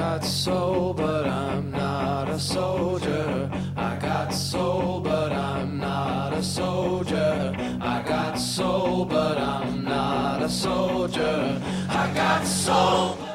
got soul, but I'm not a soldier. I got soul, but I'm not a soldier. I got soul, but I'm not a soldier. I got soul.